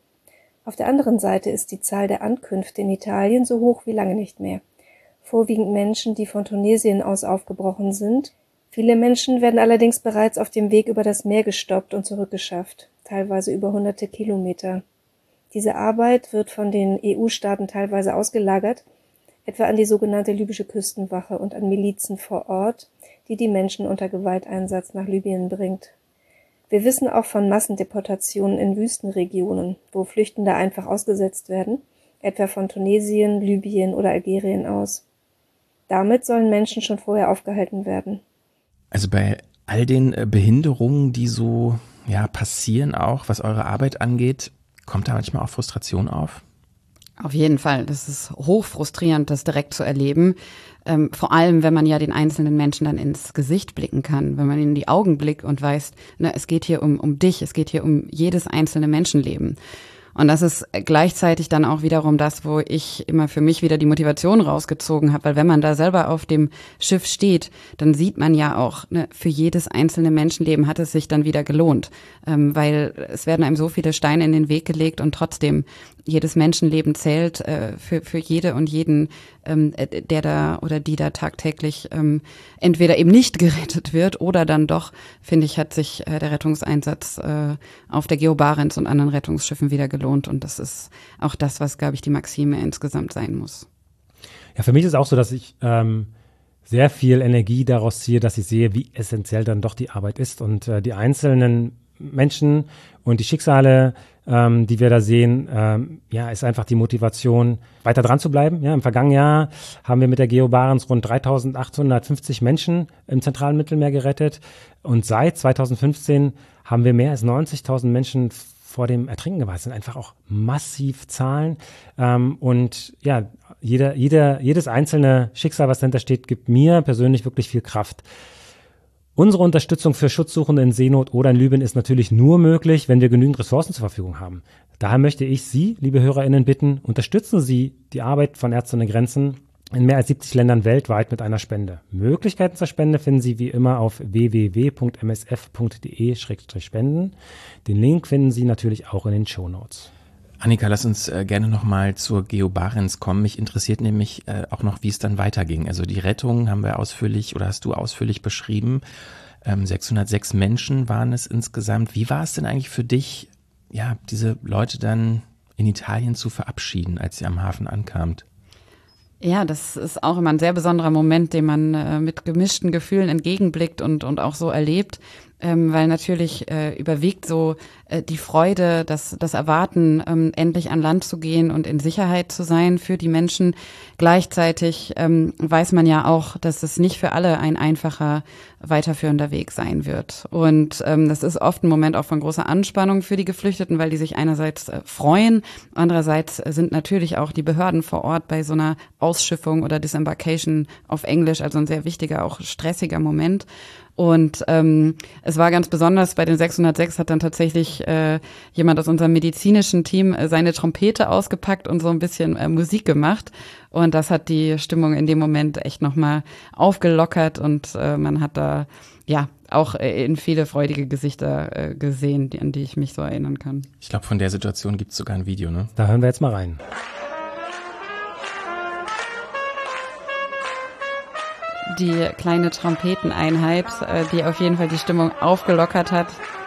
Auf der anderen Seite ist die Zahl der Ankünfte in Italien so hoch wie lange nicht mehr. Vorwiegend Menschen, die von Tunesien aus aufgebrochen sind. Viele Menschen werden allerdings bereits auf dem Weg über das Meer gestoppt und zurückgeschafft, teilweise über hunderte Kilometer. Diese Arbeit wird von den E U-Staaten teilweise ausgelagert, etwa an die sogenannte libysche Küstenwache und an Milizen vor Ort, die die Menschen unter Gewalteinsatz nach Libyen bringt. Wir wissen auch von Massendeportationen in Wüstenregionen, wo Flüchtende einfach ausgesetzt werden, etwa von Tunesien, Libyen oder Algerien aus. Damit sollen Menschen schon vorher aufgehalten werden. Also bei all den Behinderungen, die so ja, passieren auch, was eure Arbeit angeht. Kommt da manchmal auch Frustration auf? Auf jeden Fall. Das ist hoch frustrierend, das direkt zu erleben. Ähm, vor allem, wenn man ja den einzelnen Menschen dann ins Gesicht blicken kann, wenn man in die Augen blickt und weiß, ne, es geht hier um, um dich, es geht hier um jedes einzelne Menschenleben. Und das ist gleichzeitig dann auch wiederum das, wo ich immer für mich wieder die Motivation rausgezogen habe, weil wenn man da selber auf dem Schiff steht, dann sieht man ja auch, ne, für jedes einzelne Menschenleben hat es sich dann wieder gelohnt, ähm, weil es werden einem so viele Steine in den Weg gelegt und trotzdem jedes Menschenleben zählt äh, für für jede und jeden, ähm, der da oder die da tagtäglich ähm, entweder eben nicht gerettet wird oder dann doch, finde ich, hat sich äh, der Rettungseinsatz äh, auf der Geo Barents und anderen Rettungsschiffen wieder gelohnt und das ist auch das, was, glaube ich, die Maxime insgesamt sein muss. Ja, für mich ist es auch so, dass ich ähm, sehr viel Energie daraus ziehe, dass ich sehe, wie essentiell dann doch die Arbeit ist und äh, die einzelnen Menschen und die Schicksale, ähm, die wir da sehen, ähm, ja, ist einfach die Motivation, weiter dran zu bleiben. Ja, im vergangenen Jahr haben wir mit der Geo Barents rund dreitausendachthundertfünfzig Menschen im zentralen Mittelmeer gerettet und seit zweitausendfünfzehn haben wir mehr als neunzigtausend Menschen vor dem Ertrinken gewahrt. Das sind einfach auch massiv Zahlen ähm, und ja, jeder, jeder, jedes einzelne Schicksal, was dahinter steht, gibt mir persönlich wirklich viel Kraft. Unsere Unterstützung für Schutzsuchende in Seenot oder in Libyen ist natürlich nur möglich, wenn wir genügend Ressourcen zur Verfügung haben. Daher möchte ich Sie, liebe HörerInnen, bitten, unterstützen Sie die Arbeit von Ärzte ohne Grenzen in mehr als siebzig Ländern weltweit mit einer Spende. Möglichkeiten zur Spende finden Sie wie immer auf w w w punkt m s f punkt d e slash spenden. Den Link finden Sie natürlich auch in den Shownotes. Annika, lass uns äh, gerne nochmal zur Geo Barents kommen. Mich interessiert nämlich äh, auch noch, wie es dann weiterging. Also die Rettung haben wir ausführlich oder hast du ausführlich beschrieben. Ähm, sechshundertsechs Menschen waren es insgesamt. Wie war es denn eigentlich für dich, ja, diese Leute dann in Italien zu verabschieden, als ihr am Hafen ankamt? Ja, das ist auch immer ein sehr besonderer Moment, den man äh, mit gemischten Gefühlen entgegenblickt und, und auch so erlebt. Ähm, weil natürlich äh, überwiegt so äh, die Freude, das, das Erwarten, ähm, endlich an Land zu gehen und in Sicherheit zu sein für die Menschen. Gleichzeitig ähm, weiß man ja auch, dass es nicht für alle ein einfacher, weiterführender Weg sein wird. Und ähm, das ist oft ein Moment auch von großer Anspannung für die Geflüchteten, weil die sich einerseits äh, freuen, andererseits sind natürlich auch die Behörden vor Ort bei so einer Ausschiffung oder Disembarkation auf Englisch, also ein sehr wichtiger, auch stressiger Moment. Und ähm, es war ganz besonders, bei den sechshundertsechs hat dann tatsächlich äh, jemand aus unserem medizinischen Team äh, seine Trompete ausgepackt und so ein bisschen äh, Musik gemacht. Und das hat die Stimmung in dem Moment echt nochmal aufgelockert und äh, man hat da ja auch äh, in viele freudige Gesichter äh, gesehen, die, an die ich mich so erinnern kann. Ich glaube, von der Situation gibt es sogar ein Video, ne? Da hören wir jetzt mal rein. Die kleine Trompeteneinheit, die auf jeden Fall die Stimmung aufgelockert hat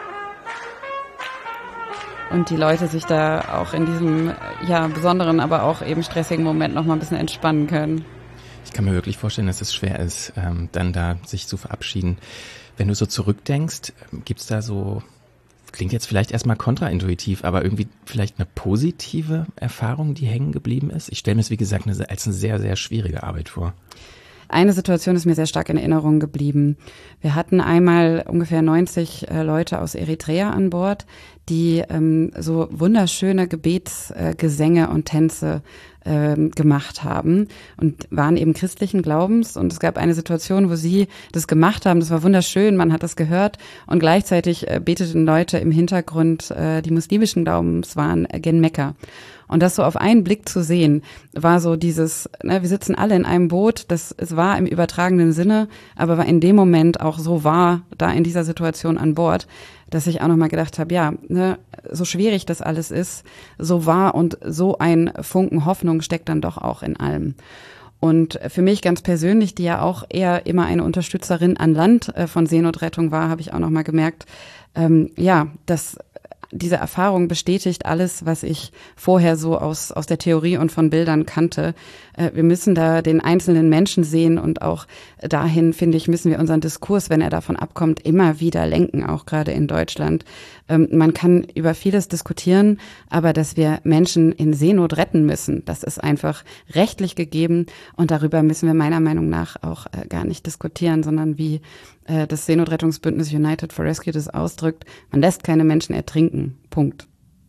und die Leute sich da auch in diesem ja besonderen, aber auch eben stressigen Moment noch mal ein bisschen entspannen können. Ich kann mir wirklich vorstellen, dass es schwer ist, ähm, dann da sich zu verabschieden. Wenn du so zurückdenkst, gibt's da so, klingt jetzt vielleicht erstmal kontraintuitiv, aber irgendwie vielleicht eine positive Erfahrung, die hängen geblieben ist? Ich stelle mir es, wie gesagt, als eine sehr, sehr schwierige Arbeit vor. Eine Situation ist mir sehr stark in Erinnerung geblieben. Wir hatten einmal ungefähr neunzig äh, Leute aus Eritrea an Bord, die ähm, so wunderschöne Gebetsgesänge äh, und Tänze äh, gemacht haben und waren eben christlichen Glaubens. Und es gab eine Situation, wo sie das gemacht haben. Das war wunderschön, man hat das gehört. Und gleichzeitig äh, beteten Leute im Hintergrund, äh, die muslimischen Glaubens waren äh, gen Mekka. Und das so auf einen Blick zu sehen, war so dieses, ne, wir sitzen alle in einem Boot, das es war im übertragenen Sinne, aber war in dem Moment auch so wahr, da in dieser Situation an Bord, dass ich auch nochmal gedacht habe, ja, ne, so schwierig das alles ist, so wahr und so ein Funken Hoffnung steckt dann doch auch in allem. Und für mich ganz persönlich, die ja auch eher immer eine Unterstützerin an Land äh, von Seenotrettung war, habe ich auch nochmal gemerkt, ähm, ja, dass diese Erfahrung bestätigt alles, was ich vorher so aus, aus der Theorie und von Bildern kannte. Äh, wir müssen da den einzelnen Menschen sehen und auch dahin, finde ich, müssen wir unseren Diskurs, wenn er davon abkommt, immer wieder lenken, auch gerade in Deutschland. Ähm, man kann über vieles diskutieren, aber dass wir Menschen in Seenot retten müssen, das ist einfach rechtlich gegeben und darüber müssen wir meiner Meinung nach auch äh, gar nicht diskutieren, sondern wie äh, das Seenotrettungsbündnis United for Rescue das ausdrückt, man lässt keine Menschen ertrinken. Punkt.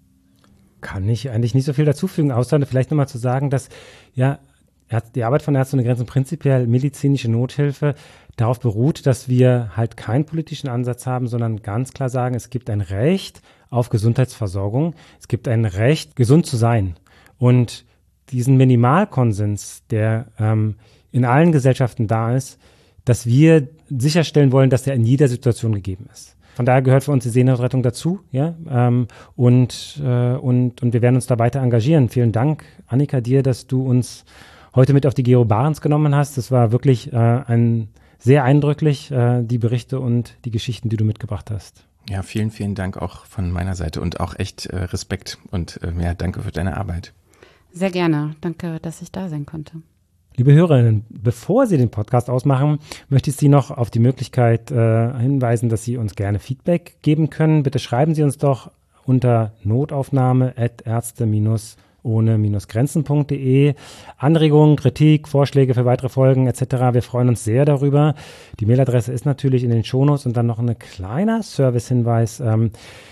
Kann ich eigentlich nicht so viel dazufügen, außer vielleicht nochmal zu sagen, dass ja die Arbeit von Ärzte ohne Grenzen, prinzipiell medizinische Nothilfe, darauf beruht, dass wir halt keinen politischen Ansatz haben, sondern ganz klar sagen, es gibt ein Recht auf Gesundheitsversorgung, es gibt ein Recht, gesund zu sein. Und diesen Minimalkonsens, der ähm, in allen Gesellschaften da ist, dass wir sicherstellen wollen, dass der in jeder Situation gegeben ist. Von daher gehört für uns die Seenotrettung dazu, ja, ähm, und, äh, und, und wir werden uns da weiter engagieren. Vielen Dank, Annika, dir, dass du uns heute mit auf die Gero Barents genommen hast. Das war wirklich äh, ein sehr eindrücklich, äh, die Berichte und die Geschichten, die du mitgebracht hast. Ja, vielen, vielen Dank auch von meiner Seite und auch echt äh, Respekt und äh, ja, danke für deine Arbeit. Sehr gerne. Danke, dass ich da sein konnte. Liebe Hörerinnen, bevor Sie den Podcast ausmachen, möchte ich Sie noch auf die Möglichkeit äh, hinweisen, dass Sie uns gerne Feedback geben können. Bitte schreiben Sie uns doch unter notaufnahme at ärzte ohne Grenzen punkt de. Anregungen, Kritik, Vorschläge für weitere Folgen et cetera. Wir freuen uns sehr darüber. Die Mailadresse ist natürlich in den Shownotes und dann noch ein kleiner Servicehinweis. Ähm,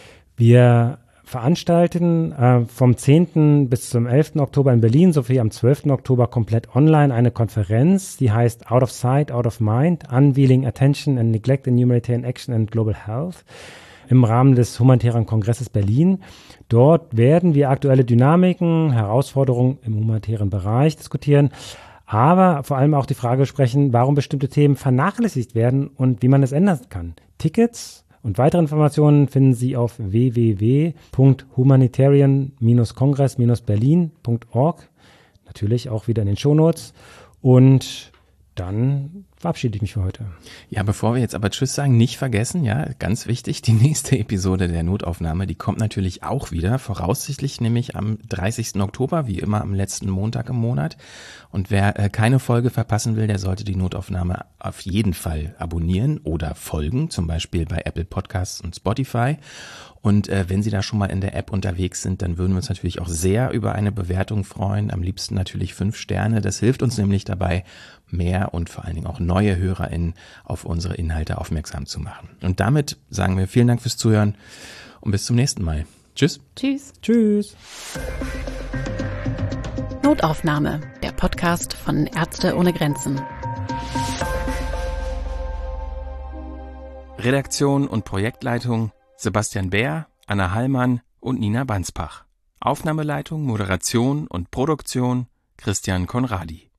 wir veranstalten äh, vom zehnten bis zum elften Oktober in Berlin sowie am zwölften Oktober komplett online eine Konferenz, die heißt Out of Sight, Out of Mind, Unveiling Attention and Neglect in Humanitarian Action and Global Health im Rahmen des Humanitären Kongresses Berlin. Dort werden wir aktuelle Dynamiken, Herausforderungen im humanitären Bereich diskutieren, aber vor allem auch die Frage besprechen, warum bestimmte Themen vernachlässigt werden und wie man es ändern kann. Tickets und weitere Informationen finden Sie auf w w w punkt humanitarian kongress berlin punkt org. Natürlich auch wieder in den Shownotes. Und dann verabschiede ich mich für heute. Ja, bevor wir jetzt aber Tschüss sagen, nicht vergessen, ja, ganz wichtig, die nächste Episode der Notaufnahme, die kommt natürlich auch wieder, voraussichtlich nämlich am dreißigsten Oktober, wie immer am letzten Montag im Monat. Und wer äh, keine Folge verpassen will, der sollte die Notaufnahme auf jeden Fall abonnieren oder folgen, zum Beispiel bei Apple Podcasts und Spotify. Und äh, wenn Sie da schon mal in der App unterwegs sind, dann würden wir uns natürlich auch sehr über eine Bewertung freuen. Am liebsten natürlich fünf Sterne. Das hilft uns nämlich dabei, mehr und vor allen Dingen auch neue HörerInnen auf unsere Inhalte aufmerksam zu machen. Und damit sagen wir vielen Dank fürs Zuhören und bis zum nächsten Mal. Tschüss. Tschüss. Tschüss. Notaufnahme, der Podcast von Ärzte ohne Grenzen. Redaktion und Projektleitung Sebastian Bär, Anna Hallmann und Nina Banspach. Aufnahmeleitung, Moderation und Produktion Christian Konradi.